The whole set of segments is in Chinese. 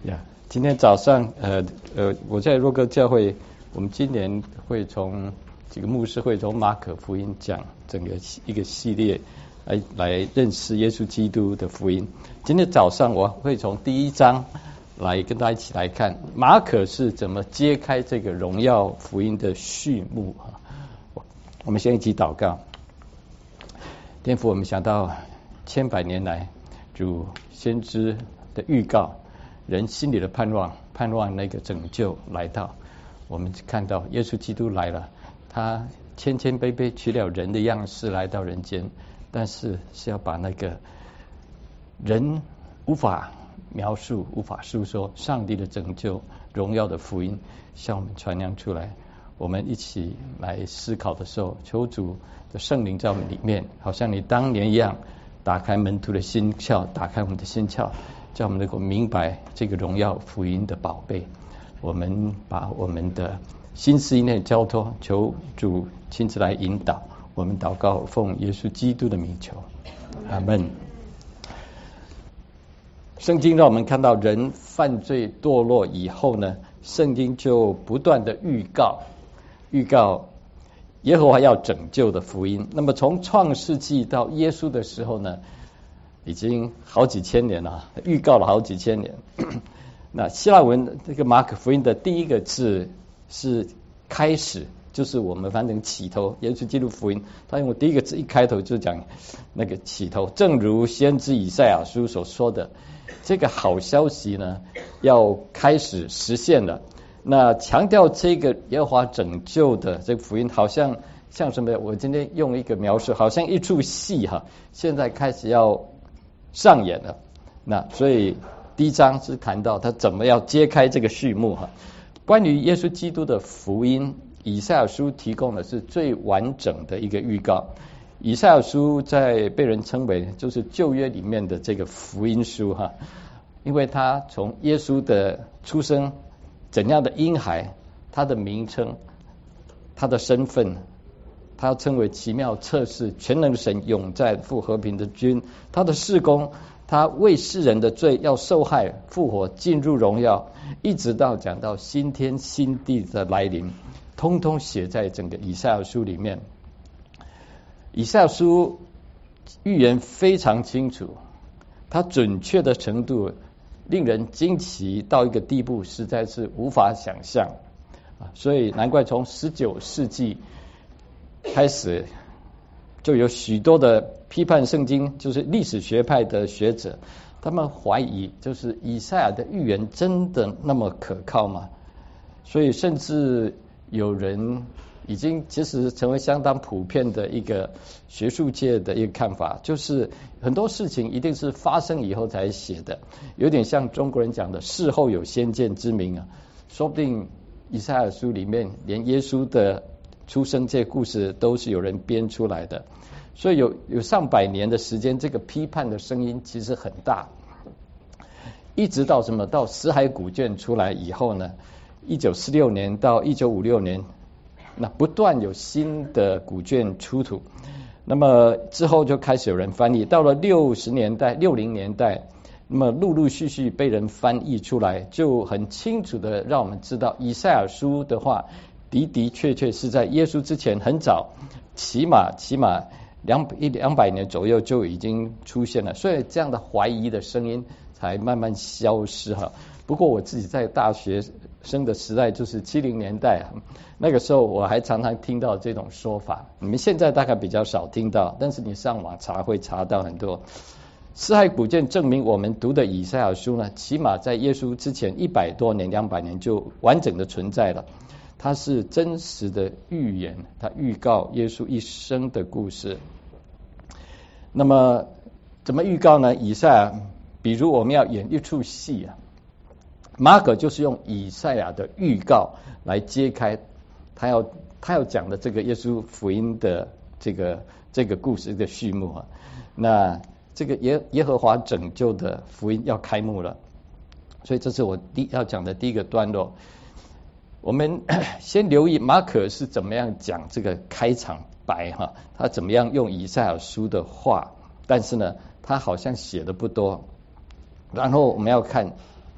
呀，今天早上我在若哥教会，我们今年会从几个牧师会从马可福音讲整个一个系列来认识耶稣基督的福音。今天早上我会从第一章来跟大家一起来看马可是怎么揭开这个荣耀福音的序幕啊。我们先一起祷告。天父，我们想到千百年来主先知的预告，人心里的盼望那个拯救来到。我们看到耶稣基督来了，他谦谦卑卑取了人的样式来到人间，但是要把那个人无法描述无法述说上帝的拯救荣耀的福音向我们传扬出来。我们一起来思考的时候，求主的圣灵在我们里面，好像你当年一样，打开门徒的心窍，打开我们的心窍，叫我们能够明白这个荣耀福音的宝贝。我们把我们的心思意念交托，求主亲自来引导。我们祷告，奉耶稣基督的名求，阿们。圣经让我们看到人犯罪堕落以后呢，圣经就不断的预告耶和华要拯救的福音。那么从创世纪到耶稣的时候呢，已经好几千年了，预告了好几千年。那希腊文这个马可福音的第一个字是开始，就是我们翻成起头。耶稣基督福音他用第一个字一开头就讲那个起头，正如先知以赛亚书所说的，这个好消息呢要开始实现了。那强调这个耶和华拯救的这个福音，好像什么？我今天用一个描述，好像一出戏哈，现在开始要上演了。那所以第一章是谈到他怎么要揭开这个序幕哈。关于耶稣基督的福音，以赛亚书提供的是最完整的一个预告。以赛亚书在被人称为就是旧约里面的这个福音书哈，因为他从耶稣的出生，怎样的婴孩，他的名称，他的身份，他要称为奇妙测试全能神永在父和平的君，他的事工，他为世人的罪要受害复活进入荣耀，一直到讲到新天新地的来临，通通写在整个以赛亚书里面。以赛亚书预言非常清楚，它准确的程度令人惊奇到一个地步，实在是无法想象。所以难怪从19世纪开始，就有许多的批判圣经，就是历史学派的学者，他们怀疑就是以赛亚的预言真的那么可靠吗？所以甚至有人已经其实成为相当普遍的一个学术界的一个看法，就是很多事情一定是发生以后才写的，有点像中国人讲的事后有先见之明啊。说不定以赛亚书里面连耶稣的出生这些故事都是有人编出来的，所以有上百年的时间，这个批判的声音其实很大，一直到什么？到死海古卷出来以后呢，1946年到1956年，那不断有新的古卷出土，那么之后就开始有人翻译，到了60年代、60年代，那么陆续被人翻译出来，就很清楚的让我们知道，以赛亚书的话的确是在耶稣之前很早，起码200年左右就已经出现了，所以这样的怀疑的声音才慢慢消失哈。不过我自己在大学生的时代，就是70年代，那个时候我还常常听到这种说法，你们现在大概比较少听到，但是你上网查会查到很多。死海古卷证明我们读的以赛亚书呢，起码在耶稣之前100多年、200年就完整的存在了。它是真实的预言，它预告耶稣一生的故事。那么怎么预告呢？以赛亚，比如我们要演一出戏啊，马可就是用以赛亚的预告来揭开他要讲的这个耶稣福音的这个故事的序幕啊。那这个耶和华拯救的福音要开幕了，所以这是我要讲的第一个段落。我们先留意马可是怎么样讲这个开场白哈，他怎么样用以赛亚书的话，但是呢，他好像写的不多。然后我们要看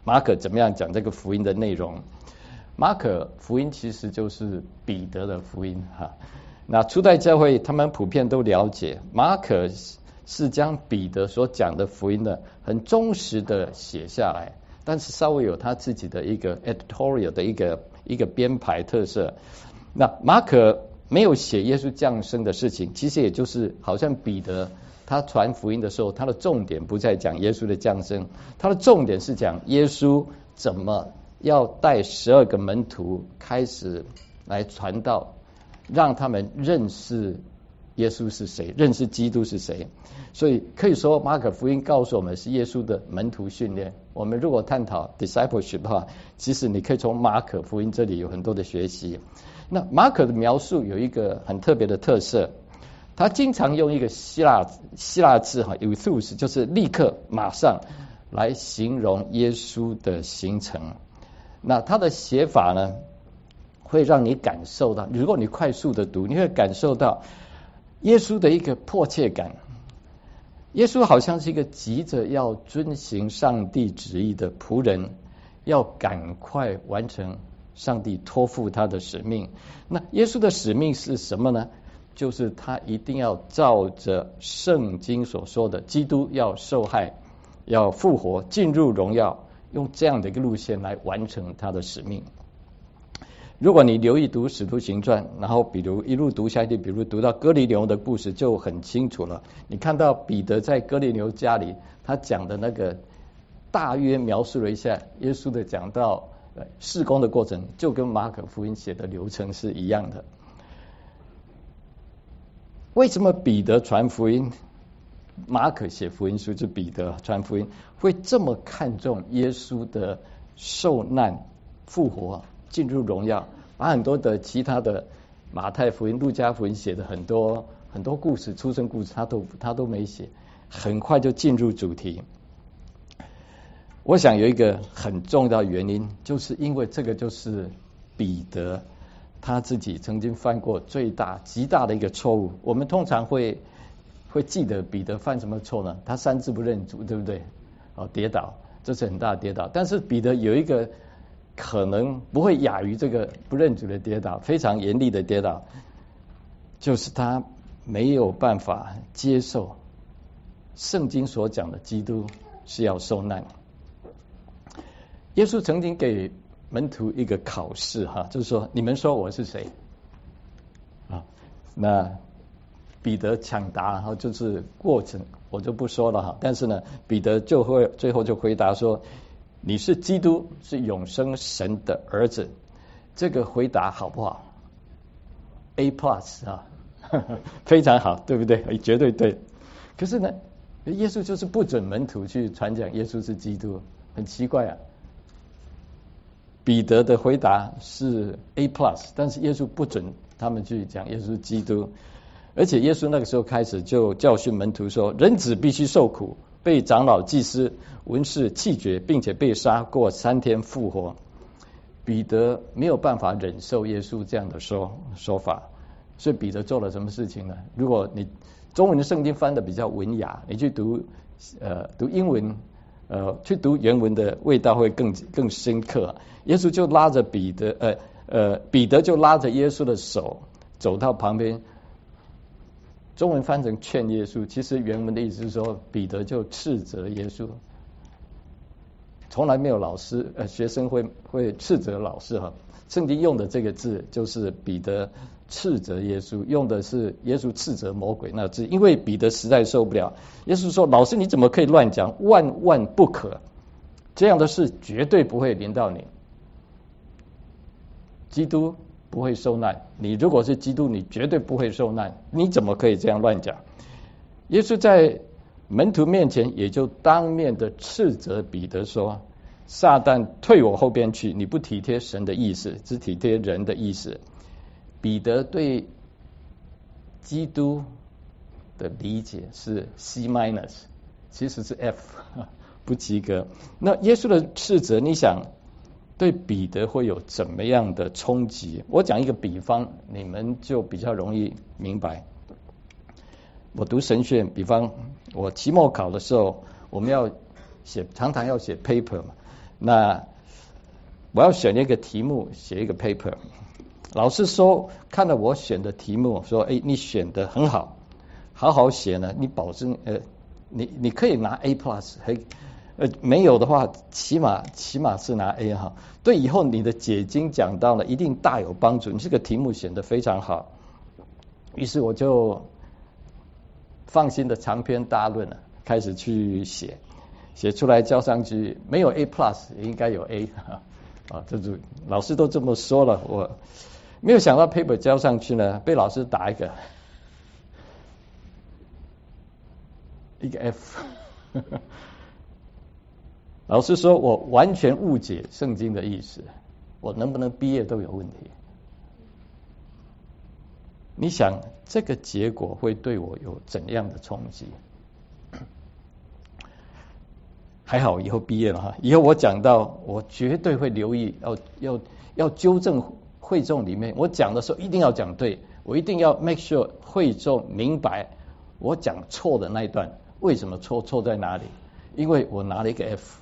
马可怎么样讲这个福音的内容。马可福音其实就是彼得的福音哈。那初代教会他们普遍都了解，马可是将彼得所讲的福音呢很忠实的写下来，但是稍微有他自己的一个 editorial 的一个编排特色。那马可没有写耶稣降生的事情，其实也就是好像彼得他传福音的时候，他的重点不在讲耶稣的降生，他的重点是讲耶稣怎么要带12个门徒开始来传道，让他们认识耶稣是谁，认识基督是谁。所以可以说马可福音告诉我们是耶稣的门徒训练。我们如果探讨 discipleship 的话，其实你可以从马可福音这里有很多的学习。那马可的描述有一个很特别的特色，他经常用一个希腊字哈 euthus， 就是立刻马上来形容耶稣的行程。那他的写法呢会让你感受到，如果你快速的读，你会感受到耶稣的一个迫切感。耶稣好像是一个急着要遵行上帝旨意的仆人，要赶快完成上帝托付他的使命。那耶稣的使命是什么呢？就是他一定要照着圣经所说的，基督要受害，要复活，进入荣耀，用这样的一个路线来完成他的使命。如果你留意读使徒行传，然后比如一路读下去，比如读到哥尼流的故事就很清楚了。你看到彼得在哥尼流家里，他讲的那个大约描述了一下耶稣的讲道事工的过程，就跟马可福音写的流程是一样的。为什么彼得传福音，马可写福音书，就彼得传福音会这么看重耶稣的受难、复活、进入荣耀，把很多的其他的马太福音、路加福音写的很多故事、出生故事他都没写，很快就进入主题。我想有一个很重要的原因，就是因为这个就是彼得他自己曾经犯过极大的一个错误。我们通常会记得彼得犯什么错呢？他3次不认主，对不对？跌倒，这是很大的跌倒。但是彼得有一个可能不会亚于这个不认主的跌倒，非常严厉的跌倒，就是他没有办法接受圣经所讲的基督是要受难。耶稣曾经给门徒一个考试哈，就是说你们说我是谁啊？那彼得抢答，然后就是过程我就不说了哈。但是呢，彼得就会最后就回答说，你是基督，是永生神的儿子。这个回答好不好 ？A plus 啊，非常好，对不对？绝对对。可是呢，耶稣就是不准门徒去传讲耶稣是基督，很奇怪啊。彼得的回答是 A plus， 但是耶稣不准他们去讲耶稣是基督。而且耶稣那个时候开始就教训门徒说，人子必须受苦，被长老、祭司、文士弃绝，并且被杀，过3天复活。彼得没有办法忍受耶稣这样的说法，所以彼得做了什么事情呢？如果你中文的圣经翻的比较文雅，你去读英文，去读原文的味道会更深刻。耶稣就拉着彼得就拉着耶稣的手走到旁边。中文翻成劝耶稣，其实原文的意思是说，彼得就斥责耶稣。从来没有学生会斥责老师哈。圣经用的这个字就是彼得斥责耶稣，用的是耶稣斥责魔鬼那字，因为彼得实在受不了。耶稣说：“老师，你怎么可以乱讲？万万不可！这样的事绝对不会临到你。基督不会受难，你如果是基督，你绝对不会受难，你怎么可以这样乱讲？”耶稣在门徒面前也就当面的斥责彼得说：“撒旦退我后边去，你不体贴神的意思，只体贴人的意思。”彼得对基督的理解是 C-， 其实是 F， 不及格。那耶稣的斥责，你想对彼得会有怎么样的冲击？我讲一个比方，你们就比较容易明白。我读神学，比方我期末考的时候，我们常常要写 paper 嘛。 那我要选一个题目，写一个 paper。老师说看到我选的题目，说哎，你选的很好，好好写呢，你保证你可以拿 A plus， 没有的话起码是拿 A 哈，对以后你的解经讲到了一定大有帮助。你这个题目选得非常好，于是我就放心的长篇大论了，开始去写出来交上去，没有 A plus 也应该有 A 啊，这就老师都这么说了，我没有想到 paper 交上去呢，被老师打一个 F 老师说我完全误解圣经的意思，我能不能毕业都有问题。你想这个结果会对我有怎样的冲击？还好以后毕业了哈，以后我讲到我绝对会留意，要纠正会众里面我讲的时候一定要讲对，我一定要 make sure 会众明白我讲错的那一段为什么错在哪里，因为我拿了一个 F。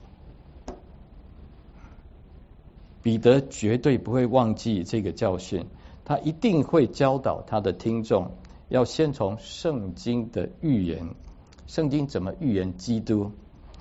彼得绝对不会忘记这个教训，他一定会教导他的听众，要先从圣经的预言，圣经怎么预言基督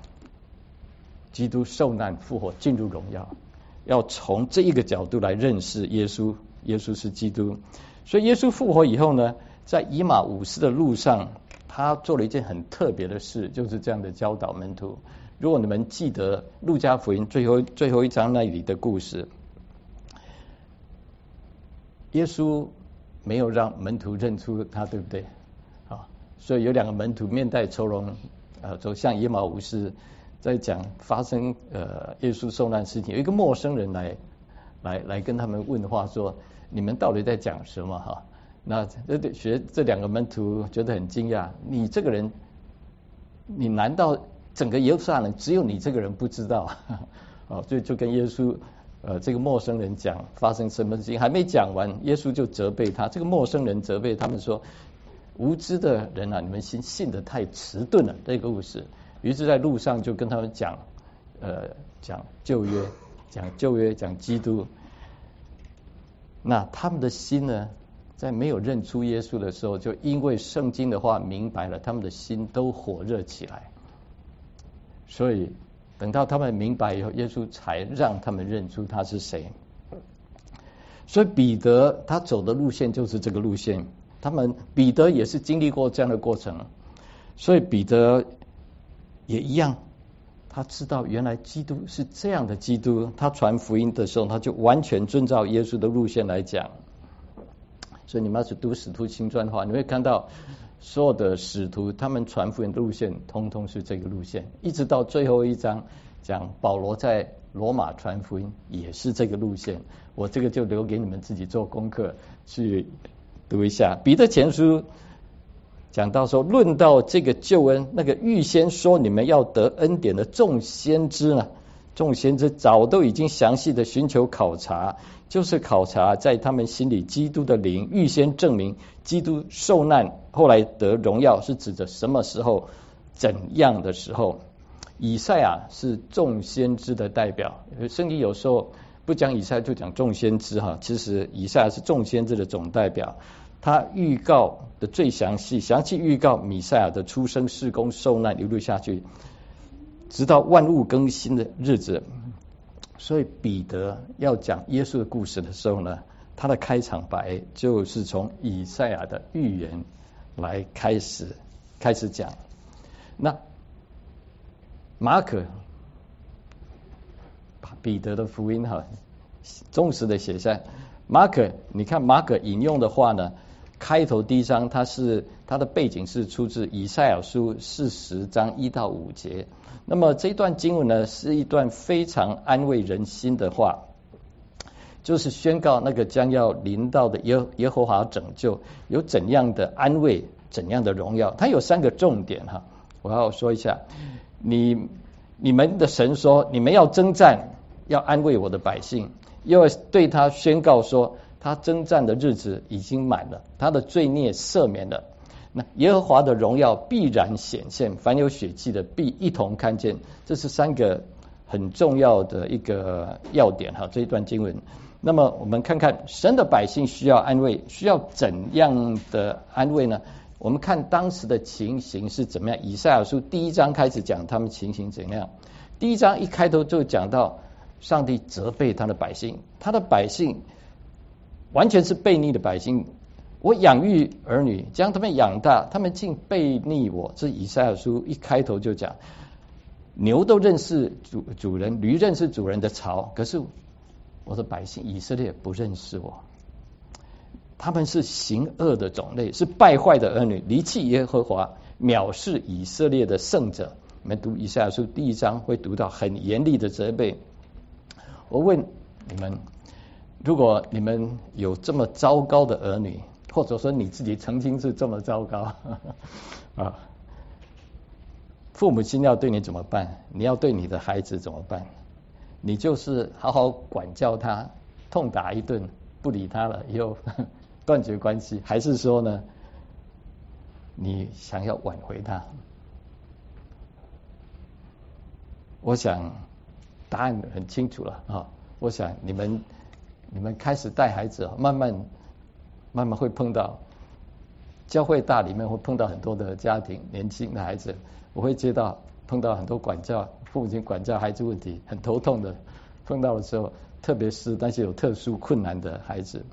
受难复活进入荣耀，要从这一个角度来认识耶稣是基督。所以耶稣复活以后呢，在以马忤斯的路上，他做了一件很特别的事，就是这样的教导门徒。如果你们记得路加福音最后一章那里的故事，耶稣没有让门徒认出他，对不对？所以有两个门徒面带愁容走向以马忤斯，在讲发生耶稣受难事情，有一个陌生人来跟他们问话，说你们到底在讲什么哈？那这两个门徒觉得很惊讶，你这个人，你难道整个耶路撒冷只有你这个人不知道？所以就跟耶稣这个陌生人讲发生什么事情，还没讲完，耶稣就责备他。这个陌生人责备他们说，无知的人啊，你们信得太迟钝了，这个故事。于是在路上就跟他们讲旧约，讲基督。那他们的心呢，在没有认出耶稣的时候，就因为圣经的话明白了，他们的心都火热起来。所以等到他们明白以后，耶稣才让他们认出他是谁。所以彼得他走的路线就是这个路线，彼得也是经历过这样的过程，所以彼得也一样，他知道原来基督是这样的基督，他传福音的时候，他就完全遵照耶稣的路线来讲。所以你们要是读使徒行传的话，你会看到所有的使徒他们传福音的路线通通是这个路线，一直到最后一章讲保罗在罗马传福音也是这个路线。我这个就留给你们自己做功课去读一下。彼得前书讲到说，论到这个救恩，那个预先说你们要得恩典的众先知呢，众先知早都已经详细的寻求考察，就是考察在他们心里基督的灵，预先证明基督受难后来得荣耀是指着什么时候，怎样的时候。以赛亚是众先知的代表，圣经有时候不讲以赛亚就讲众先知哈，其实以赛亚是众先知的总代表。他预告的最详细预告弥赛亚的出生、事工、受难一路下去，直到万物更新的日子。所以彼得要讲耶稣的故事的时候呢，他的开场白就是从以赛亚的预言来开始讲。那马可把彼得的福音忠实的写下。马可，你看马可引用的话呢，开头第一章它的背景是出自以赛亚书40章1到5节。那么这一段经文呢，是一段非常安慰人心的话，就是宣告那个将要临到的耶和华拯救有怎样的安慰，怎样的荣耀。它有3个重点我要说一下。你们的神说，你们要征战，要安慰我的百姓，又要对他宣告说，他征战的日子已经满了，他的罪孽赦免了。那耶和华的荣耀必然显现，凡有血气的必一同看见。这是3个很重要的一个要点哈，这一段经文。那么我们看看神的百姓需要安慰，需要怎样的安慰呢？我们看当时的情形是怎么样。以赛亚书第1章开始讲他们情形怎样。第1章一开头就讲到上帝责备他的百姓，他的百姓完全是悖逆的百姓。我养育儿女，将他们养大，他们竟悖逆我。这以赛亚书一开头就讲，牛都认识主人，驴认识主人的槽，可是我的百姓以色列不认识我。他们是行恶的种类，是败坏的儿女，离弃耶和华，藐视以色列的圣者。我们读以赛亚书第1章会读到很严厉的责备。我问你们，如果你们有这么糟糕的儿女，或者说你自己曾经是这么糟糕啊，父母亲要对你怎么办？你要对你的孩子怎么办？你就是好好管教他，痛打一顿，不理他了，以后断绝关系，还是说呢，你想要挽回他？我想答案很清楚了啊！我想你们开始带孩子，慢慢会碰到教会大里面会碰到很多的家庭年轻的孩子，我会碰到很多父母亲管教孩子问题很头痛的，碰到的时候，特别是那些有特殊困难的孩子。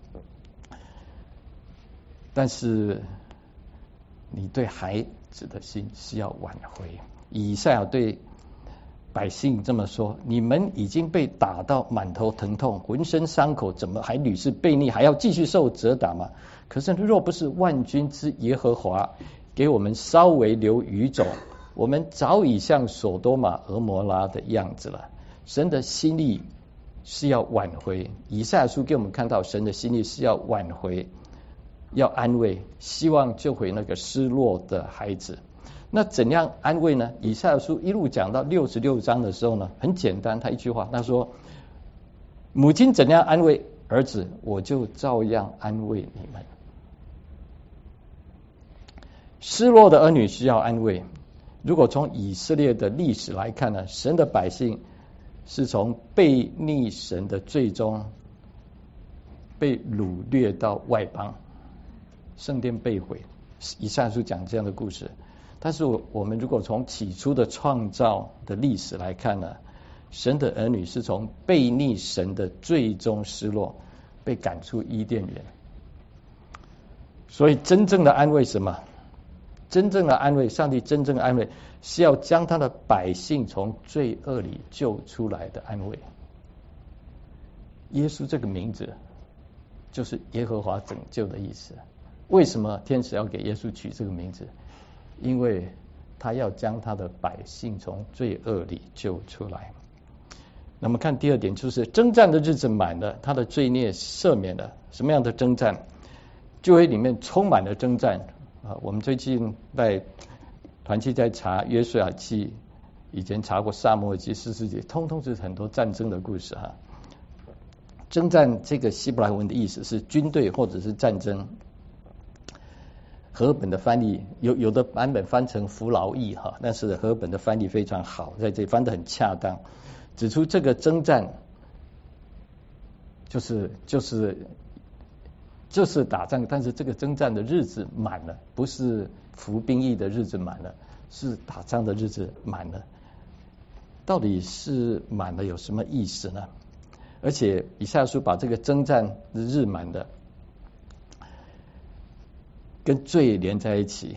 但是你对孩子的心是要挽回。以赛亚对百姓这么说：你们已经被打到满头疼痛，浑身伤口，怎么还屡次悖逆，还要继续受责打吗？可是若不是万军之耶和华给我们稍微留余种，我们早已像所多玛俄摩拉的样子了。神的心意是要挽回。以赛亚书给我们看到神的心意是要挽回，要安慰，希望救回那个失落的孩子。那怎样安慰呢？以赛亚书一路讲到66章的时候呢，很简单，他一句话，他说：母亲怎样安慰儿子，我就照样安慰你们。失落的儿女需要安慰。如果从以色列的历史来看呢，神的百姓是从悖逆神的罪中被掳掠到外邦，圣殿被毁。以赛亚书讲这样的故事。但是我们如果从起初的创造的历史来看呢，神的儿女是从悖逆神的罪中失落，被赶出伊甸园。所以真正的安慰什么？真正的安慰，上帝真正的安慰是要将他的百姓从罪恶里救出来的安慰。耶稣这个名字就是耶和华拯救的意思。为什么天使要给耶稣取这个名字？因为他要将他的百姓从罪恶里救出来。那么看第二点，就是征战的日子满了，他的罪孽赦免了。什么样的征战？旧约里面充满了征战啊！我们最近在团契在查约书亚记，以前查过撒母耳记、士师记，通通是很多战争的故事哈。征战这个希伯来文的意思是军队或者是战争。和本的翻译有的版本翻成服劳役哈，但是和本的翻译非常好，在这里翻得很恰当，指出这个征战就是打仗，但是这个征战的日子满了，不是服兵役的日子满了，是打仗的日子满了。到底是满了有什么意思呢？而且以赛亚书把这个征战的日满的跟罪连在一起。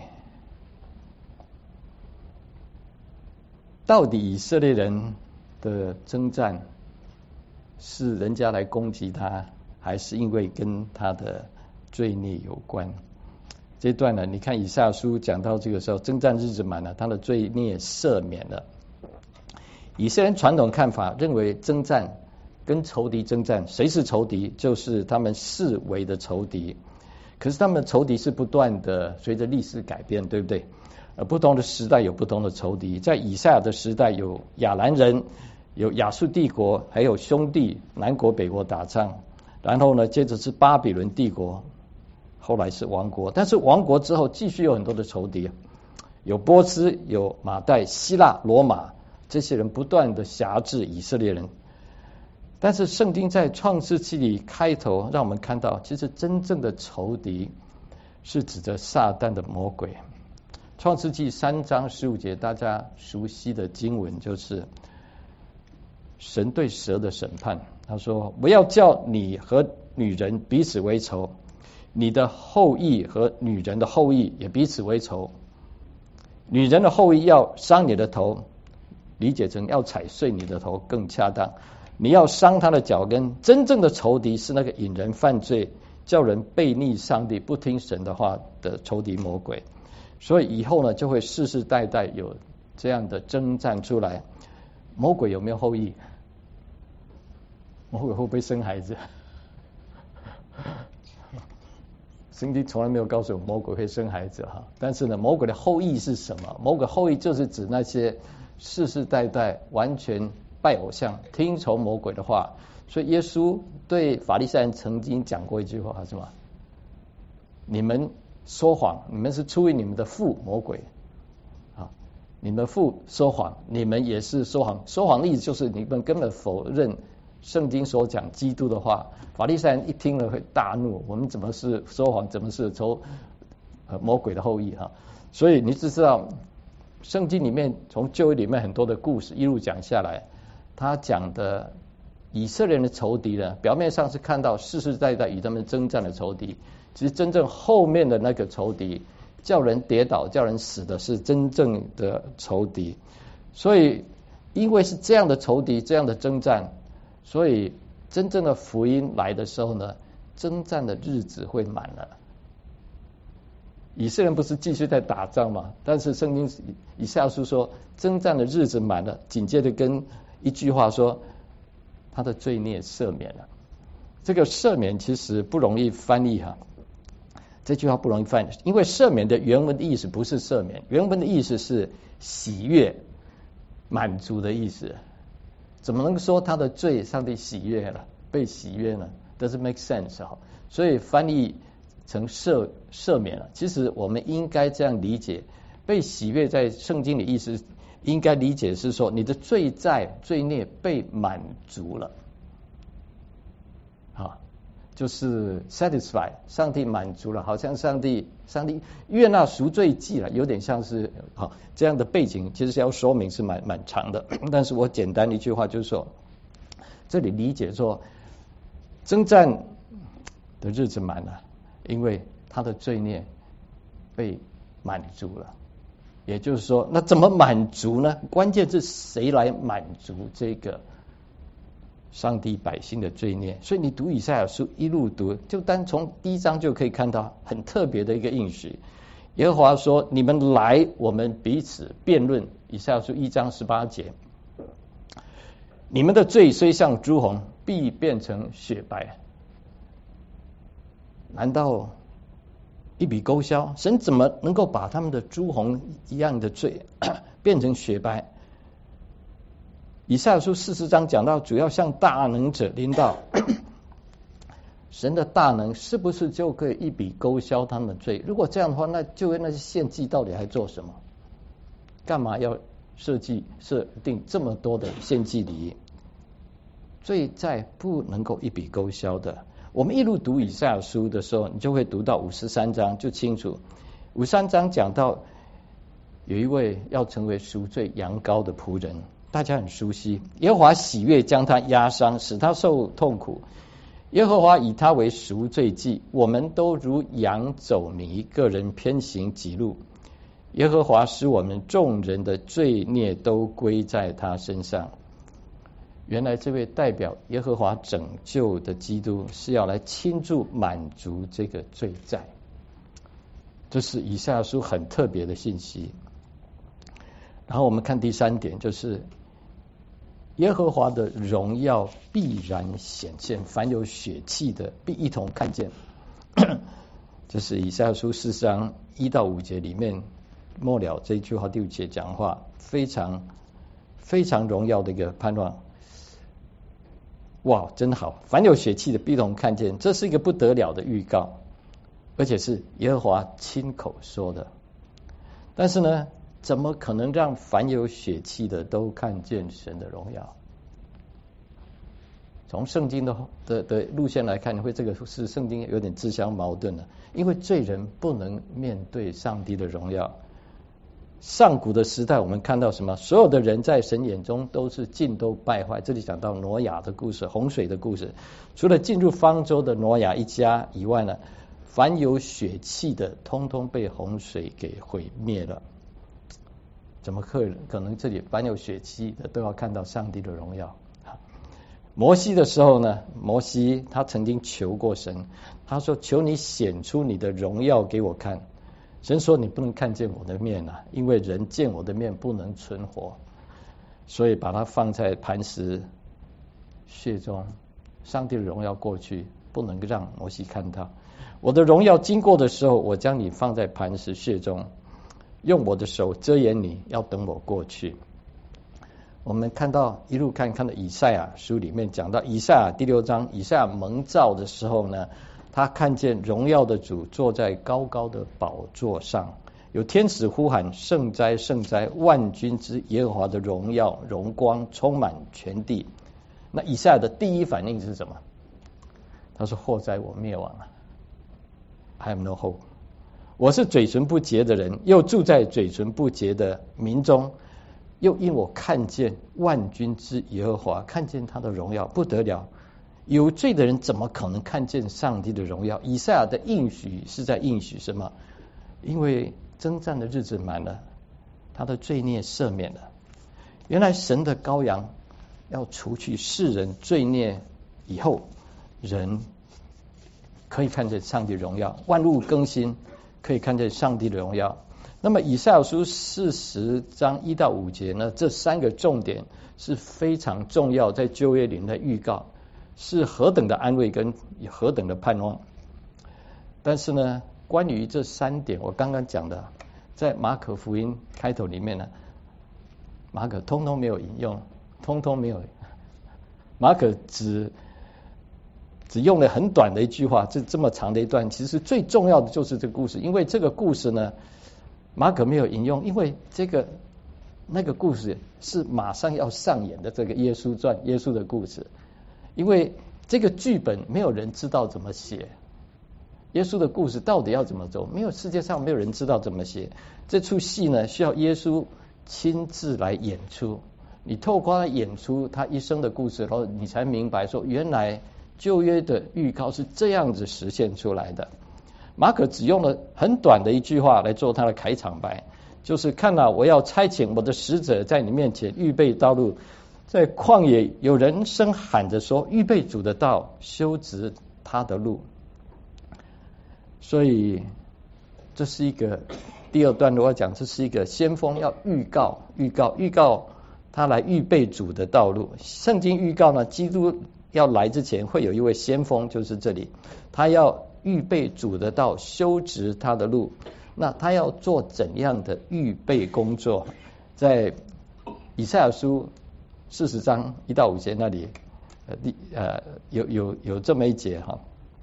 到底以色列人的征战是人家来攻击他，还是因为跟他的罪孽有关？这段呢，你看以赛亚书讲到这个时候，征战日子满了，他的罪孽赦免了。以色列人传统看法认为，征战跟仇敌征战，谁是仇敌？就是他们视为的仇敌。可是他们的仇敌是不断的随着历史改变，对不对？不同的时代有不同的仇敌。在以赛亚的时代，有亚兰人，有亚述帝国，还有兄弟南国北国打仗。然后呢，接着是巴比伦帝国，后来是亡国。但是亡国之后，继续有很多的仇敌，有波斯，有马代、希腊、罗马， 这些人不断的辖制以色列人。但是圣经在创世纪里开头让我们看到，其实真正的仇敌是指着撒旦的魔鬼。创世纪3章15节，大家熟悉的经文，就是神对蛇的审判。他说：不要叫你和女人彼此为仇，你的后裔和女人的后裔也彼此为仇。女人的后裔要伤你的头，理解成要踩碎你的头更恰当。你要伤他的脚跟。真正的仇敌是那个引人犯罪、叫人背逆上帝、不听神的话的仇敌魔鬼。所以以后呢，就会世世代代有这样的征战出来。魔鬼有没有后裔？魔鬼会不会生孩子？圣经从来没有告诉我魔鬼会生孩子哈。但是呢，魔鬼的后裔是什么？魔鬼后裔就是指那些世世代代完全拜偶像、听从魔鬼的话。所以耶稣对法利赛人曾经讲过一句话，是吗？你们说谎，你们是出于你们的父魔鬼啊！你们父说谎，你们也是说谎。说谎的意思就是你们根本否认圣经所讲基督的话。法利赛人一听了会大怒，我们怎么是说谎，怎么是魔鬼的后裔哈？所以你只知道圣经里面从旧约里面很多的故事一路讲下来，他讲的以色列人的仇敌呢，表面上是看到世世代代与他们征战的仇敌，其实真正后面的那个仇敌，叫人跌倒、叫人死的是真正的仇敌。所以因为是这样的仇敌、这样的征战，所以真正的福音来的时候呢，征战的日子会满了。以色列人不是继续在打仗吗？但是圣经以赛亚书说，征战的日子满了，紧接着跟一句话说，他的罪孽赦免了。这个赦免其实不容易翻译哈，这句话不容易翻译，因为赦免的原文的意思不是赦免，原文的意思是喜悦、满足的意思。怎么能说他的罪上帝喜悦了，被喜悦呢？ Doesn't make sense 哈。所以翻译成赦免了。其实我们应该这样理解，被喜悦在圣经里意思应该理解是说，你的罪债、罪孽被满足了，啊，就是 satisfy， 上帝满足了，好像上帝悦纳赎罪祭了，有点像是这样的背景，其实要说明是蛮长的，但是我简单一句话就是说，这里理解说，征战的日子满了，因为他的罪孽被满足了。也就是说，那怎么满足呢？关键是谁来满足这个上帝百姓的罪孽？所以你读以赛亚书一路读，就单从第1章就可以看到很特别的一个应许。耶和华说：“你们来，我们彼此辩论。”以赛亚书1章18节，你们的罪虽像朱红，必变成雪白。难道一笔勾销？神怎么能够把他们的朱红一样的罪变成雪白？以赛亚书40章讲到，主要向大能者临到。神的大能是不是就可以一笔勾销他们的罪？如果这样的话，那就那些献祭到底还做什么？干嘛要设定这么多的献祭礼仪？罪债不能够一笔勾销的。我们一路读以赛亚书的时候，你就会读到53章，就清楚。53章讲到有一位要成为赎罪羊羔的仆人，大家很熟悉。耶和华喜悦将他压伤，使他受痛苦。耶和华以他为赎罪祭，我们都如羊走迷，个人偏行己路。耶和华使我们众人的罪孽都归在他身上。原来这位代表耶和华拯救的基督是要来倾注满足这个罪债，这是以赛亚书很特别的信息。然后我们看第3点，就是耶和华的荣耀必然显现，凡有血气的必一同看见。这是以赛亚书4章1到5节里面末了这一句话第5节讲话，非常非常荣耀的一个盼望。哇，真好！凡有血气的必同看见，这是一个不得了的预告，而且是耶和华亲口说的。但是呢， 怎么可能让凡有血气的都看见神的荣耀？从圣经的路线来看，会这个是圣经有点自相矛盾的，因为罪人不能面对上帝的荣耀。上古的时代，我们看到什么？所有的人在神眼中都是尽都败坏。这里讲到挪亚的故事，洪水的故事。除了进入方舟的挪亚一家以外呢，凡有血气的，通通被洪水给毁灭了。怎么可能这里凡有血气的都要看到上帝的荣耀？摩西的时候呢，摩西他曾经求过神，他说：“求你显出你的荣耀给我看。”神说：“你不能看见我的面啊，因为人见我的面不能存活，所以把它放在磐石穴中。上帝的荣耀过去，不能让摩西看到。我的荣耀经过的时候，我将你放在磐石穴中，用我的手遮掩你，要等我过去。”我们看到一路看到以赛亚书里面讲到以赛亚第6章，以赛亚蒙召的时候呢，他看见荣耀的主坐在高高的宝座上，有天使呼喊：圣哉，圣哉，万军之耶和华的荣耀荣光充满全地。那以赛亚的第一反应是什么？他说：祸哉我灭亡了， I have no hope。 我是嘴唇不洁的人，又住在嘴唇不洁的民中，又因我看见万军之耶和华，看见他的荣耀，不得了。有罪的人怎么可能看见上帝的荣耀？以赛亚的应许是在应许什么？因为征战的日子满了，他的罪孽赦免了。原来神的羔羊要除去世人罪孽以后，人可以看见上帝荣耀，万物更新，可以看见上帝的荣耀。那么以赛亚书40章1到5节呢，这3个重点是非常重要，在旧约里的预告是何等的安慰跟何等的盼望。但是呢，关于这3点我刚刚讲的，在马可福音开头里面呢，马可通通没有引用，通通没有。马可只用了很短的一句话，这么长的一段，其实最重要的就是这个故事。因为这个故事呢，马可没有引用，因为那个故事是马上要上演的这个耶稣传，耶稣的故事。因为这个剧本没有人知道怎么写，耶稣的故事到底要怎么走，世界上没有人知道怎么写。这出戏呢，需要耶稣亲自来演出。你透过他演出他一生的故事，然后你才明白说，原来旧约的预告是这样子实现出来的。马可只用了很短的一句话来做他的开场白，就是看了我要差遣我的使者在你面前预备道路，在旷野有人声喊着说，预备主的道，修直他的路。所以这是一个第2段，如果讲这是一个先锋要预告他来预备主的道路。圣经预告呢，基督要来之前会有一位先锋，就是这里，他要预备主的道，修直他的路。那他要做怎样的预备工作？在以赛亚书40章1到5节那里，有这么一节哈，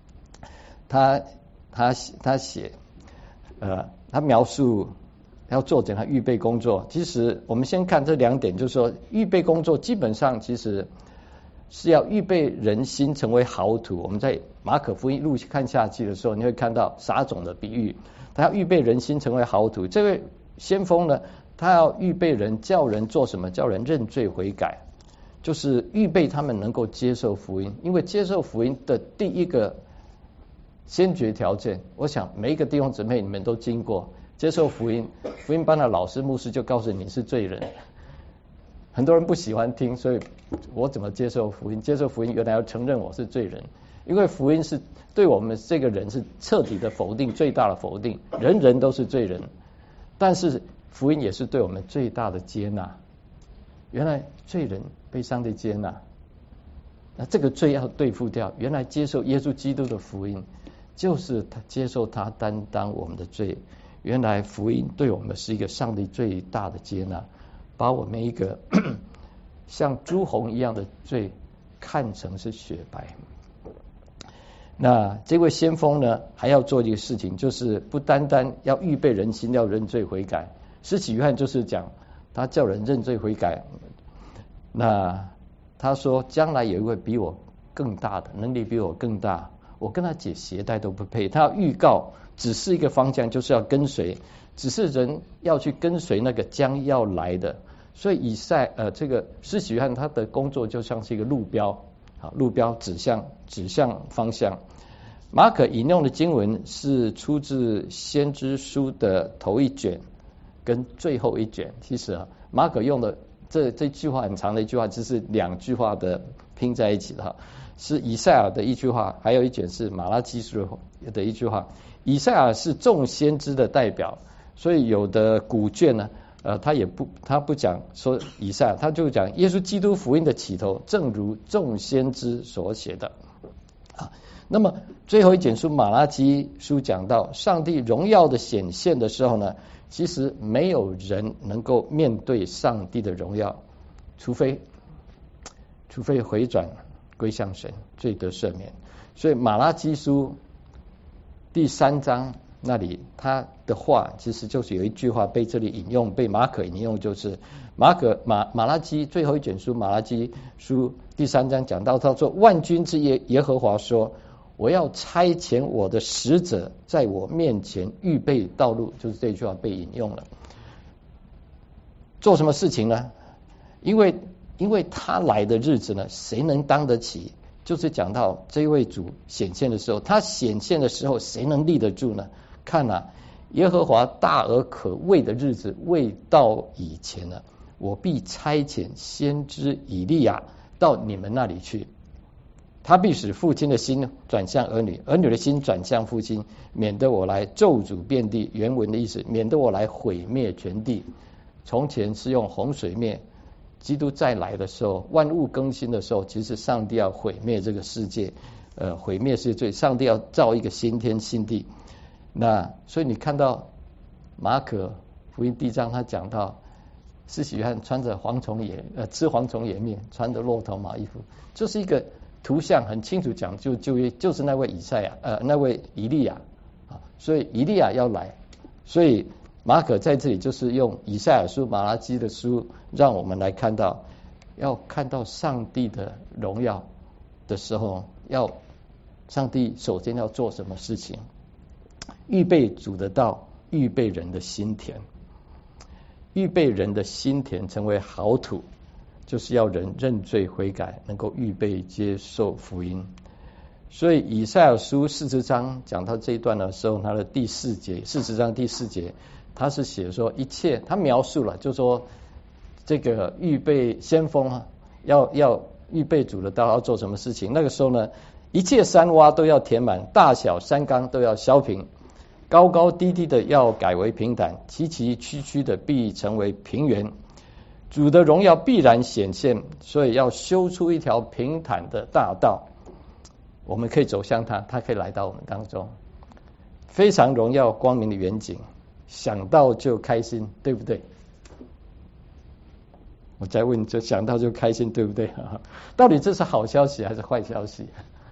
他写他描述要做怎样预备工作。其实我们先看这2点，就是说预备工作基本上其实是要预备人心成为好土。我们在马可福音路看下去的时候，你会看到撒种的比喻，他要预备人心成为好土。这位先锋呢，他要预备人，叫人做什么？叫人认罪悔改，就是预备他们能够接受福音。因为接受福音的第一个先决条件，我想每一个弟兄姊妹你们都经过接受福音，福音班的老师牧师就告诉你是罪人。很多人不喜欢听，所以我怎么接受福音？接受福音原来要承认我是罪人，因为福音是对我们这个人是彻底的否定，最大的否定，人人都是罪人。但是福音也是对我们最大的接纳，原来罪人被上帝接纳，那这个罪要对付掉。原来接受耶稣基督的福音，就是他接受他担当我们的罪。原来福音对我们是一个上帝最大的接纳，把我们一个像朱红一样的罪看成是雪白。那这位先锋呢，还要做一个事情，就是不单单要预备人心，要认罪悔改， 施洗约翰就是讲他叫人认罪悔改，那他说将来有一位比我更大的，能力比我更大，我跟他解鞋带都不配。他要预告只是一个方向，就是要跟随，只是人要去跟随那个将要来的。所以这个施洗约翰他的工作就像是一个路标，路标指向方向。马可引用的经文是出自先知书的头一卷跟最后一卷。其实马可用的这句话很长的一句话，只是2句话的拼在一起的，是以赛亚的一句话，还有一卷是马拉基书的一句话。以赛亚是众先知的代表，所以有的古卷呢，他不讲说以赛亚，他就讲耶稣基督福音的起头，正如众先知所写的。那么最后一卷书马拉基书讲到上帝荣耀的显现的时候呢，其实没有人能够面对上帝的荣耀，除非回转归向神，罪得赦免。所以马拉基书第3章那里他的话，其实就是有一句话被这里引用，被马可引用，就是马拉基最后一卷书马拉基书第3章讲到，他说万军之耶和华说，我要差遣我的使者在我面前预备道路，就是这句话被引用了。做什么事情呢？因为他来的日子呢，谁能当得起？就是讲到这位主显现的时候，他显现的时候，谁能立得住呢？看耶和华大而可畏的日子未到以前呢，我必差遣先知以利亚到你们那里去。他必使父亲的心转向儿女，儿女的心转向父亲，免得我来咒诅遍地。原文的意思，免得我来毁灭全地。从前是用洪水灭，基督再来的时候，万物更新的时候，其实上帝要毁灭这个世界，毁灭世界罪，上帝要造一个新天新地。那所以你看到马可福音第1章，他讲到施洗约翰穿着吃蝗虫野面，穿着骆驼毛衣服，就是一个图像很清楚讲就是那位那位以利亚所以以利亚要来，所以马可在这里就是用以赛亚书马拉基的书，让我们来看到，要看到上帝的荣耀的时候，上帝首先要做什么事情？预备主的道，预备人的心田，预备人的心田成为好土，就是要人认罪悔改，能够预备接受福音。所以以赛亚书40章讲到这一段的时候，他的第4节，40章第4节，他是写说一切，他描述了，就说这个预备先锋要预备主的道要做什么事情。那个时候呢，一切山洼都要填满，大小山冈都要削平，高高低低的要改为平坦，崎崎岖岖的必成为平原。主的荣耀必然显现，所以要修出一条平坦的大道，我们可以走向他，他可以来到我们当中，非常荣耀光明的远景，想到就开心，对不对？我再问，就想到就开心，对不对？到底这是好消息还是坏消息？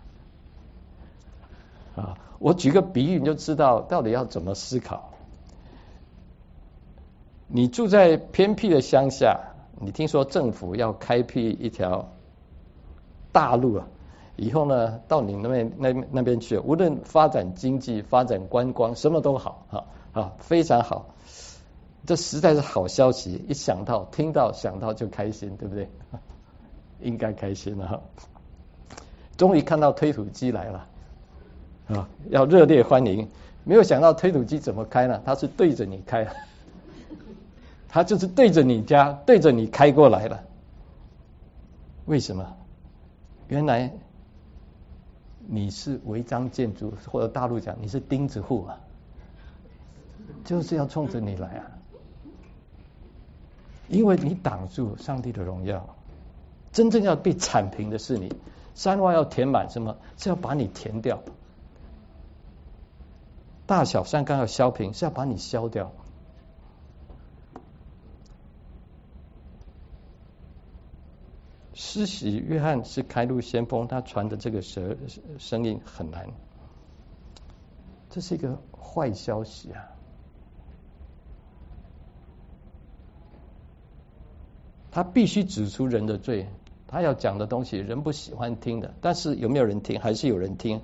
我举个比喻你就知道到底要怎么思考。你住在偏僻的乡下，你听说政府要开辟一条大路以后呢，到你那边去，无论发展经济、发展观光，什么都好非常好。这实在是好消息，一想到、听到、想到就开心，对不对？应该开心了终于看到推土机来了要热烈欢迎。没有想到推土机怎么开呢？它是对着你开它就是对着你家，对着你开过来了。为什么？原来你是违章建筑，或者大陆讲你是钉子户就是要冲着你来因为你挡住上帝的荣耀。真正要被铲平的是你，山洼要填满，什么？是要把你填掉。大小山冈要削平，是要把你削掉。施洗约翰是开路先锋，他传的这个声音很难，这是一个坏消息他必须指出人的罪，他要讲的东西人不喜欢听的，但是有没有人听？还是有人听。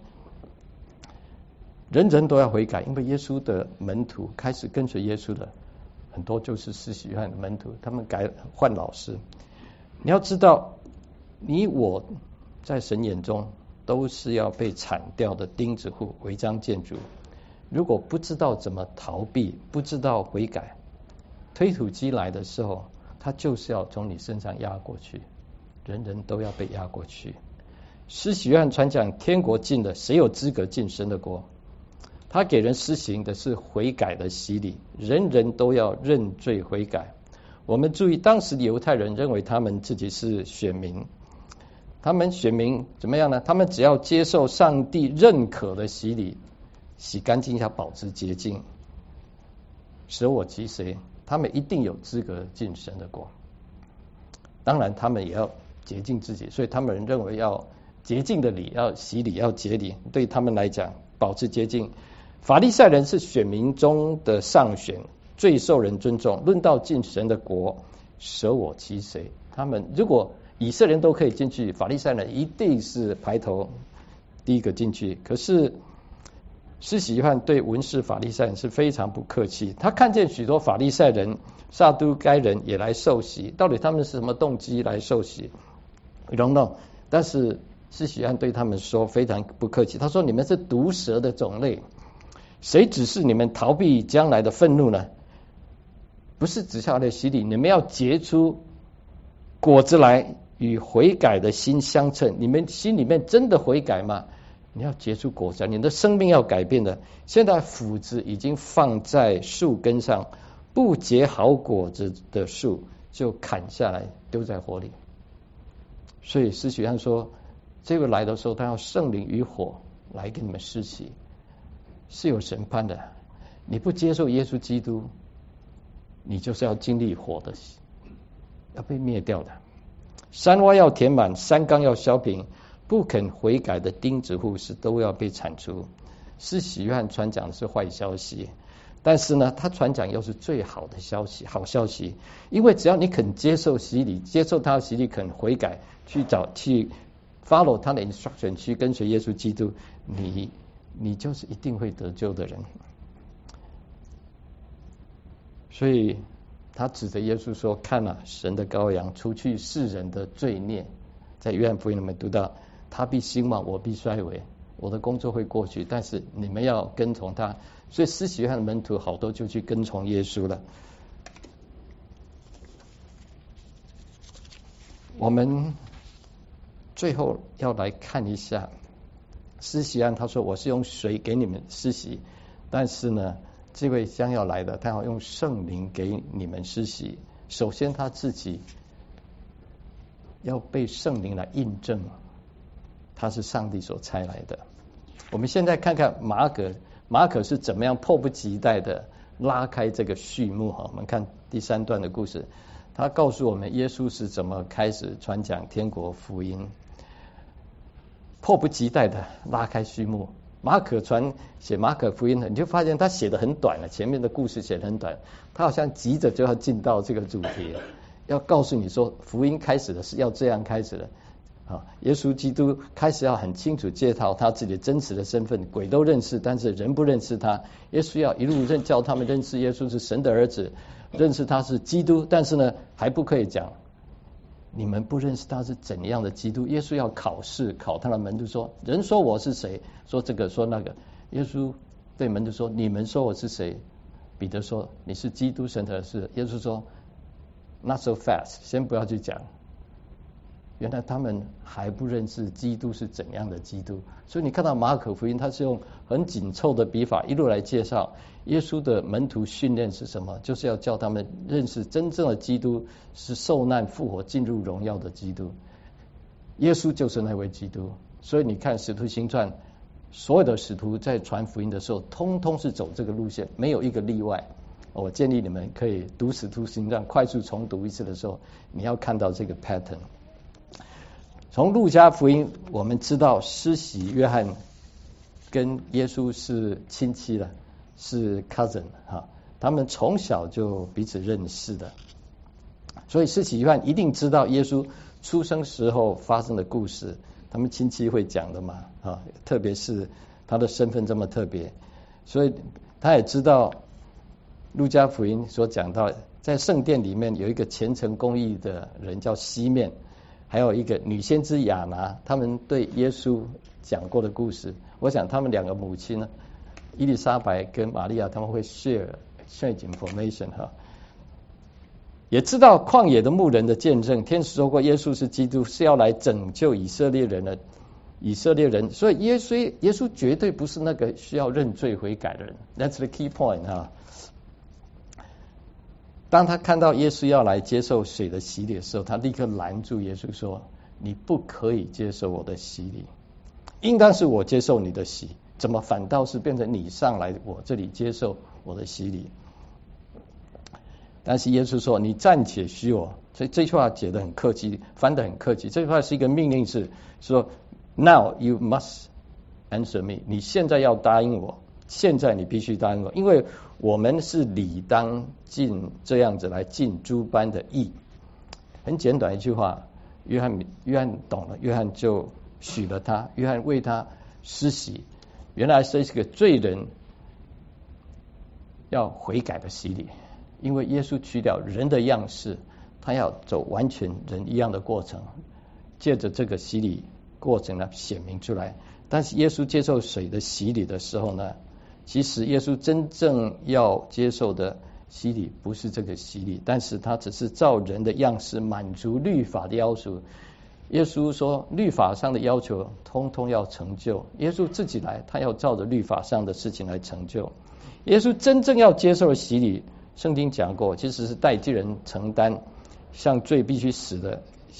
人人都要悔改，因为耶稣的门徒开始跟随耶稣的很多就是施洗约翰的门徒，他们换老师。你要知道，你我在神眼中都是要被铲掉的钉子户，违章建筑。如果不知道怎么逃避，不知道悔改，推土机来的时候，他就是要从你身上压过去，人人都要被压过去。施洗约翰传讲天国近了，谁有资格进神的国？他给人施行的是悔改的洗礼，人人都要认罪悔改。我们注意，当时的犹太人认为他们自己是选民，他们选民怎么样呢？他们只要接受上帝认可的洗礼，洗干净一下，保持洁净，舍我其谁，他们一定有资格进神的国。当然他们也要洁净自己，所以他们认为要洁净的礼，要洗礼，要洁礼，对他们来讲保持洁净。法利赛人是选民中的上选，最受人尊重。论到进神的国，舍我其谁？他们如果以色列人都可以进去，法利赛人一定是排头第一个进去。可是施洗约翰对文士法利赛人是非常不客气，他看见许多法利赛人、撒都该人也来受洗，到底他们是什么动机来受洗 ？We don't know。但是施洗约翰对他们说非常不客气，他说：“你们是毒蛇的种类。”谁指示你们逃避将来的愤怒呢？不是指下来的洗礼，你们要结出果子来，与悔改的心相称。你们心里面真的悔改吗？你要结出果子来，你的生命要改变的。现在斧子已经放在树根上，不结好果子的树就砍下来丢在火里。所以施洗约翰说，这个来的时候，他要圣灵与火来给你们施洗。是有审判的，你不接受耶稣基督，你就是要经历火的，要被灭掉的。山洼要填满，山冈要削平，不肯悔改的钉子户是都要被铲除。施洗约翰传讲的是坏消息，但是呢，他传讲又是最好的消息，好消息。因为只要你肯接受洗礼，接受他的洗礼，肯悔改，去 follow 他的 instruction， 去跟随耶稣基督，你就是一定会得救的人。所以他指着耶稣说：“看啊，神的羔羊，除去世人的罪孽。”在约翰福音里面读到，他必兴旺，我必衰微，我的工作会过去，但是你们要跟从他。所以施洗约翰的门徒好多就去跟从耶稣了。我们最后要来看一下施洗约翰，他说：“我是用水给你们施洗，但是呢，这位将要来的，他要用圣灵给你们施洗。首先他自己要被圣灵来印证，他是上帝所差来的。”我们现在看看马可是怎么样迫不及待的拉开这个序幕。我们看第3段的故事，他告诉我们耶稣是怎么开始传讲天国福音，迫不及待的拉开序幕。马可写马可福音，你就发现他写的很短了，前面的故事写的很短，他好像急着就要进到这个主题，要告诉你说福音开始的是要这样开始的。耶稣基督开始要很清楚介绍他自己真实的身份，鬼都认识，但是人不认识他。耶稣要一路教他们认识耶稣是神的儿子，认识他是基督，但是呢还不可以讲你们不认识他是怎样的基督。耶稣要考他的门徒说：“人说我是谁？”说这个说那个。耶稣对门徒说：“你们说我是谁？”彼得说：“你是基督，神的儿子。”耶稣说 ：“Not so fast， 先不要去讲。”原来他们还不认识基督是怎样的基督，所以你看到马可福音，他是用很紧凑的笔法一路来介绍耶稣的门徒训练是什么，就是要叫他们认识真正的基督是受难复活进入荣耀的基督。耶稣就是那位基督。所以你看使徒行传，所有的使徒在传福音的时候通通是走这个路线，没有一个例外。我建议你们可以读使徒行传快速重读一次的时候，你要看到这个 pattern。从路加福音我们知道施洗约翰跟耶稣是亲戚了，是 cousin， 他们从小就彼此认识的。 所以施洗约翰一定知道耶稣出生时候发生的故事，他们亲戚会讲的嘛，特别是他的身份这么特别，所以他也知道路加福音所讲到，在圣殿里面有一个虔诚公义的人叫西面，还有一个女先知亚拿，他们对耶稣讲过的故事。我想他们两个母亲呢，伊丽莎白跟玛利亚，他们会 share information 也知道旷野的牧人的见证，天使说过耶稣是基督，是要来拯救以色列人的所以耶稣绝对不是那个需要认罪悔改的人。 That's the key point 当他看到耶稣要来接受水的洗礼的时候，他立刻拦住耶稣说，你不可以接受我的洗礼，应当是我接受你的洗，怎么反倒是变成你上来我这里接受我的洗礼？但是耶稣说，你暂且许我。所以这句话解得很客气，翻得很客气。这句话是一个命令式，说 Now you must answer me， 你现在要答应我，现在你必须答应我，因为我们是理当尽这样子来尽诸般的义。很简短一句话，约翰懂了，约翰就许了他，约翰为他施洗，原来是一个罪人要悔改的洗礼，因为耶稣取掉人的样式，他要走完全人一样的过程，借着这个洗礼过程呢显明出来。但是耶稣接受水的洗礼的时候呢，其实耶稣真正要接受的洗礼不是这个洗礼，但是他只是照人的样式满足律法的要求。耶稣说律法上的要求通通要成就，耶稣自己来，他要照着律法上的事情来成就。耶稣真正要接受的洗礼，圣经讲过，其实是代替人承担向罪必须死的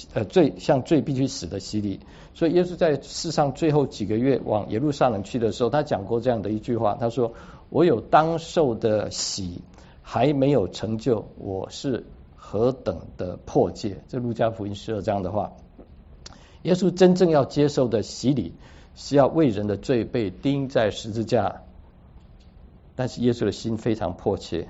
洗礼。所以耶稣在世上最后几个月往耶路撒冷去的时候，他讲过这样的一句话，他说，我有当受的洗还没有成就，我是何等的迫切。这路加福音12章的话，耶稣真正要接受的洗礼是要为人的罪被钉在十字架，但是耶稣的心非常迫切，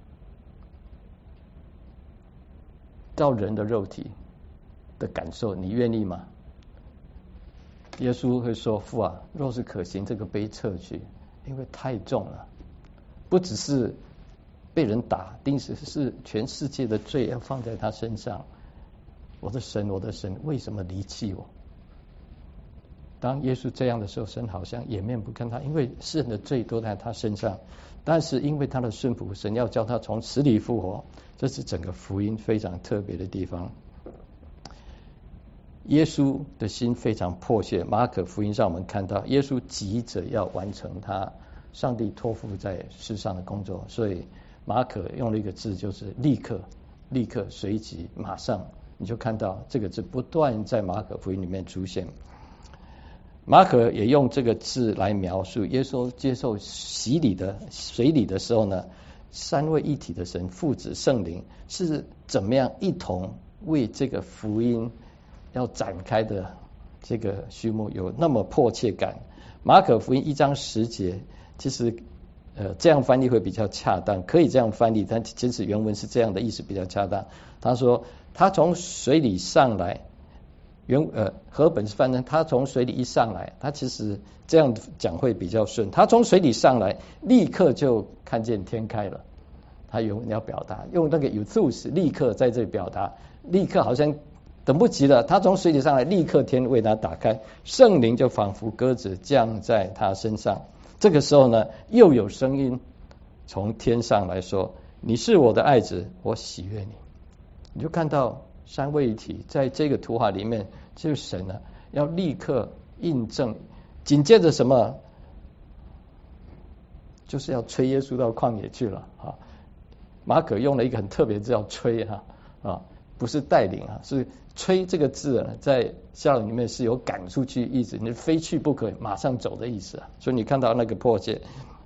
照人的肉体的感受，你愿意吗？耶稣会说，父啊，若是可行，这个杯撤去，因为太重了，不只是被人打钉死，是全世界的罪要放在他身上。我的神，我的神，为什么离弃我？当耶稣这样的时候，神好像掩面不看他，因为世人的罪都在他身上，但是因为他的顺服，神要叫他从死里复活。这是整个福音非常特别的地方。耶稣的心非常迫切，马可福音上我们看到，耶稣急着要完成他上帝托付在世上的工作，所以马可用了一个字，就是立刻，随即，马上。你就看到这个字不断在马可福音里面出现。马可也用这个字来描述耶稣接受洗礼的水礼的时候呢，三位一体的神，父子圣灵是怎么样一同为这个福音要展开的这个序幕有那么迫切感。马可福音1章10节，其实这样翻译会比较恰当，可以这样翻译，但其实原文是这样的意思比较恰当。他说他从水里上来，和本是翻译他从水里一上来，他其实这样讲会比较顺。他从水里上来，立刻就看见天开了。他原文要表达用那个 euthus 立刻在这里表达，立刻好像等不及了，他从水里上来，立刻天为他打开，圣灵就仿佛鸽子降在他身上。这个时候呢，又有声音从天上来说，你是我的爱子，我喜悦你。你就看到三位一体在这个图画里面，就是神呢要立刻印证，紧接着什么，就是要催耶稣到旷野去了啊。马可用了一个很特别的字叫催不是带领是催。这个字在希腊里面是有赶出去意思，你非去不可，马上走的意思所以你看到那个迫切。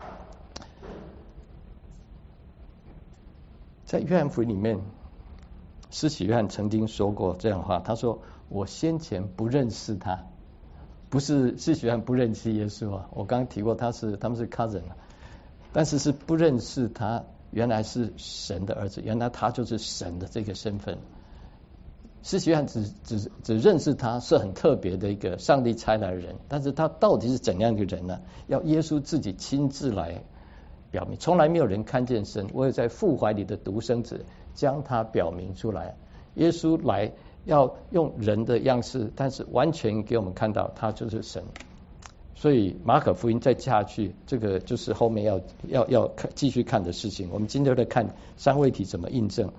在约翰福音里面，施洗约翰曾经说过这样的话，他说我先前不认识他，不是施洗约翰不认识耶稣我刚刚提过他们是 cousin， 但是是不认识他原来是神的儿子，原来他就是神的这个身份。 施洗约翰只认识他是很特别的一个上帝差来的人，但是他到底是怎样的人呢？要耶稣自己亲自来表明，从来没有人看见神，唯有在父怀里的独生子将他表明出来。耶稣来要用人的样式，但是完全给我们看到他就是神。所以马可福音再下去，这个就是后面要继续看的事情。我们今天在看三位一体怎么印证。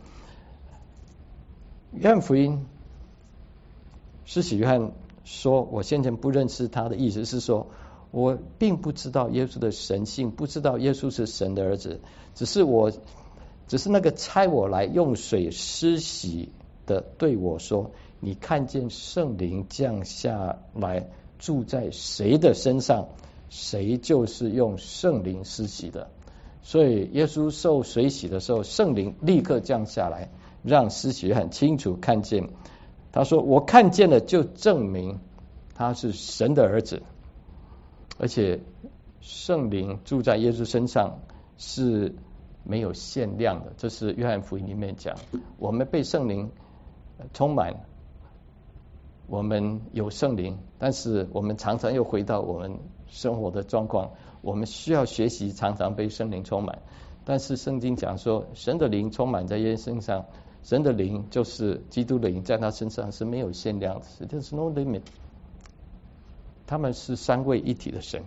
约翰福音，施洗约翰说我先前不认识他的意思是说，我并不知道耶稣的神性，不知道耶稣是神的儿子，只是那个差我来用水施洗的对我说，你看见圣灵降下来住在谁的身上，谁就是用圣灵施洗的。所以耶稣受水洗的时候，圣灵立刻降下来，让施洗约翰清楚看见。他说我看见了，就证明他是神的儿子。而且圣灵住在耶稣身上是没有限量的，这是约翰福音里面讲，我们被圣灵充满，我们有圣灵，但是我们常常又回到我们生活的状况，我们需要学习常常被圣灵充满。但是圣经讲说，神的灵充满在耶稣身上，神的灵就是基督的灵，在他身上是没有限量的， There's no limit。 他们是三位一体的神。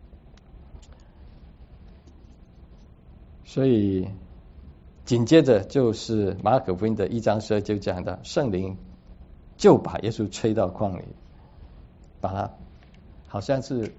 所以紧接着就是马可福音的1章12就讲到，圣灵就把耶稣吹到旷野，把他好像是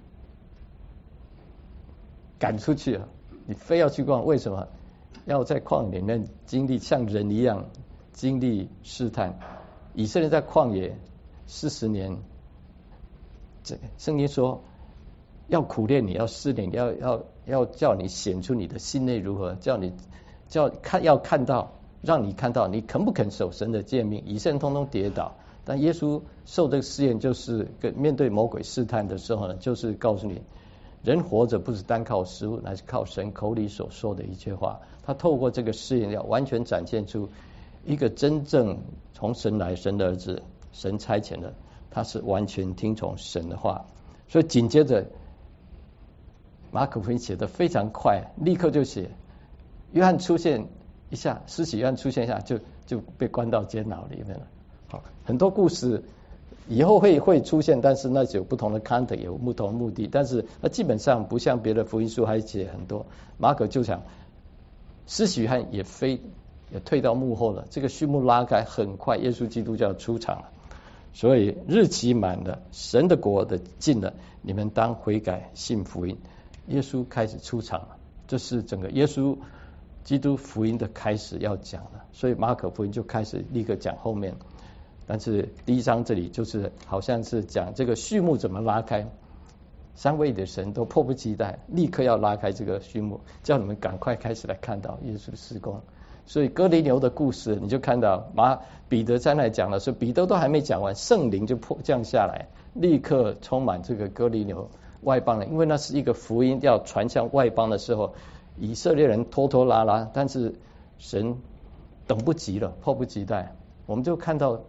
赶出去了，你非要去逛，为什么？要在旷野里面经历像人一样经历试探。以色列在旷野40年，圣经说要苦练你，要试炼你，要叫你显出你的心内如何，要看到，让你看到你肯不肯守神的诫命。以色列通通跌倒，但耶稣受这个试验，就是面对魔鬼试探的时候呢，就是告诉你，人活着不是单靠食物，乃是靠神口里所说的一切话。他透过这个试验，要完全展现出一个真正从神来，神的儿子，神差遣的，他是完全听从神的话。所以紧接着马可福音写得非常快，立刻就写约翰出现一下，施洗约翰出现一下就被关到监牢里面了。好，很多故事以后会出现，但是那有不同的 content， 有不同的目的，但是那基本上不像别的福音书还写很多。马可就讲施洗约翰也退到幕后了，这个序幕拉开，很快耶稣基督就要出场了。所以日期满了，神的国的近了，你们当悔改信福音。耶稣开始出场了，这是整个耶稣基督福音的开始要讲了。所以马可福音就开始立刻讲后面，但是第1章这里就是好像是讲这个序幕怎么拉开，三位的神都迫不及待，立刻要拉开这个序幕，叫你们赶快开始来看到耶稣的事工。所以哥尼流的故事，你就看到彼得在那讲的时候，彼得都还没讲完，圣灵就降下来，立刻充满这个哥尼流外邦人。因为那是一个福音要传向外邦的时候，以色列人拖拖拉拉，但是神等不及了，迫不及待。我们就看到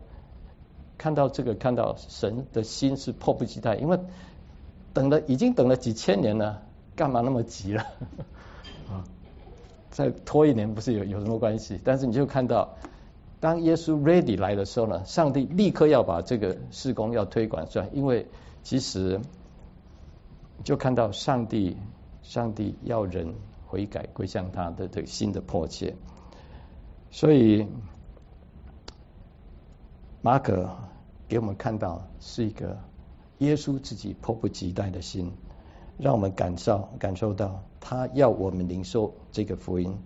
神的心是迫不及待，因为已经等了几千年了，干嘛那么急了？再拖1年不是有什么关系？但是你就看到，当耶稣 ready 来的时候呢，上帝立刻要把这个事工要推广出来，因为其实就看到上帝要人悔改归向他的这个心的迫切。所以马可给我们看到是一个耶稣自己迫不及待的心，让我们感受到他要我们领受这个福音。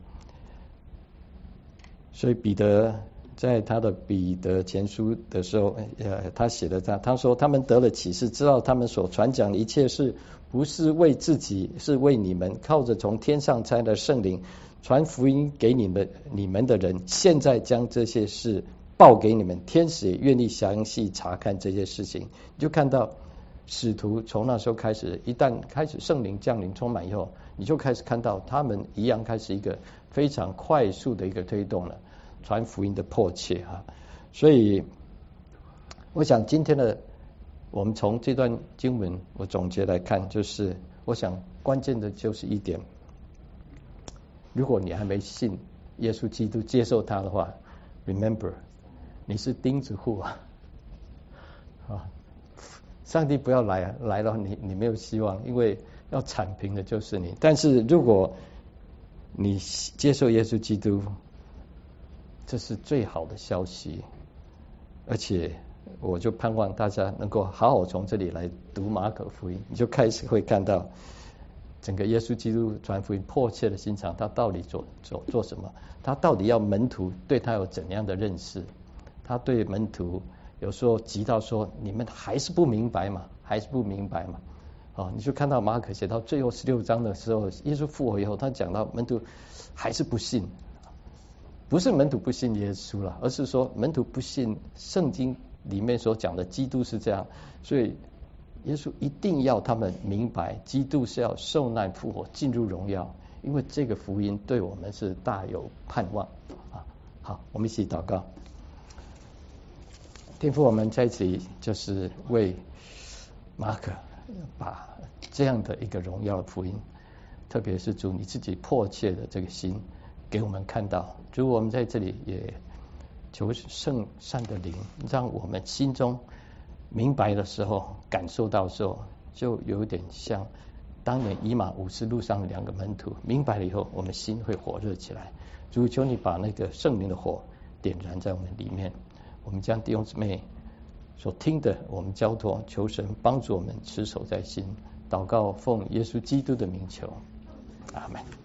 所以彼得在他的彼得前书的时候，他写的他说他们得了启示，知道他们所传讲的一切事不是为自己，是为你们，靠着从天上差的圣灵传福音给你们的人，现在将这些事报给你们，天使也愿意详细查看这些事情。你就看到使徒从那时候开始，一旦开始圣灵降临充满以后，你就开始看到他们一样开始一个非常快速的一个推动了传福音的迫切啊。所以我想今天的我们从这段经文我总结来看，就是我想关键的就是一点，如果你还没信耶稣基督接受他的话 ，remember 你是钉子户啊，上帝不要来了你没有希望，因为要铲平的就是你。但是如果你接受耶稣基督，这是最好的消息，而且我就盼望大家能够好好从这里来读马可福音，你就开始会看到整个耶稣基督传福音迫切的心肠，他到底做什么？他到底要门徒对他有怎样的认识？他对门徒有时候急到说：“你们还是不明白嘛？还是不明白嘛？”你就看到马可写到最后16章的时候，耶稣复活以后，他讲到门徒还是不信，不是门徒不信耶稣了，而是说门徒不信圣经里面所讲的基督是这样，所以耶稣一定要他们明白，基督是要受难复活进入荣耀，因为这个福音对我们是大有盼望啊！好，我们一起祷告。天父，我们在这里就是为马可把这样的一个荣耀的福音，特别是主你自己迫切的这个心给我们看到。主，我们在这里也求圣善的灵，让我们心中明白的时候，感受到的时候，就有点像当年以马忤斯路上的2个门徒，明白了以后，我们心会火热起来。主，求你把那个圣灵的火点燃在我们里面。我们将弟兄姊妹所听的，我们交托，求神帮助我们持守在心。祷告奉耶稣基督的名求，阿们。